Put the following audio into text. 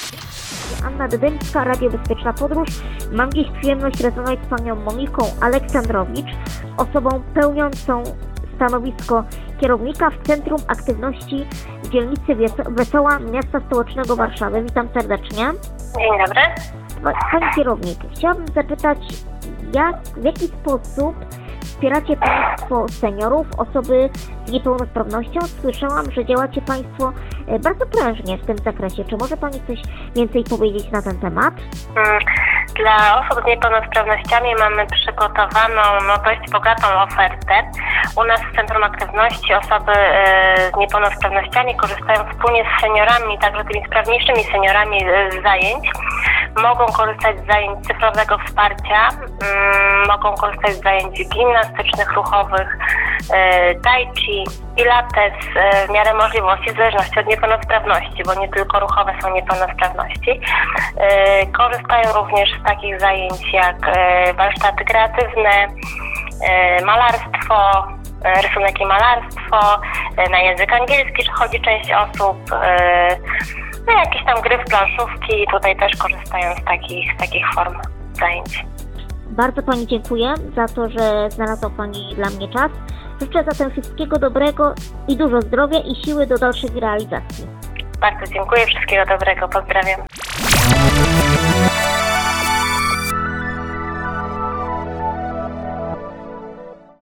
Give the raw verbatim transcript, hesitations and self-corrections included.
Anna Dydyńska, Radio Bezpieczna Podróż. Mam dziś przyjemność rozmawiać z panią Moniką Aleksandrowicz, osobą pełniącą stanowisko kierownika w Centrum Aktywności w dzielnicy Wesoła Miasta Stołecznego Warszawy. Witam serdecznie. Dzień dobry. Pani kierownik, chciałabym zapytać, jak, w jaki sposób wspieracie Państwo seniorów, osoby z niepełnosprawnością? Słyszałam, że działacie Państwo bardzo prężnie w tym zakresie. Czy może Pani coś więcej powiedzieć na ten temat? Dla osób z niepełnosprawnościami mamy przygotowaną no, dość bogatą ofertę. U nas w Centrum Aktywności osoby z niepełnosprawnościami korzystają wspólnie z seniorami, także tymi sprawniejszymi seniorami z zajęć. Mogą korzystać z zajęć cyfrowego wsparcia, mogą korzystać z zajęć gimnastycznych, ruchowych, tai chi, pilates w miarę możliwości, w zależności od niepełnosprawności, bo nie tylko ruchowe są niepełnosprawności. Korzystają również z takich zajęć jak warsztaty kreatywne, malarstwo, rysunek i malarstwo, na język angielski przychodzi część osób, no jakieś tam gry w planszówki, tutaj też korzystają z takich, z takich form zajęć. Bardzo Pani dziękuję za to, że znalazła Pani dla mnie czas. Życzę zatem wszystkiego dobrego i dużo zdrowia i siły do dalszych realizacji. Bardzo dziękuję, wszystkiego dobrego, pozdrawiam.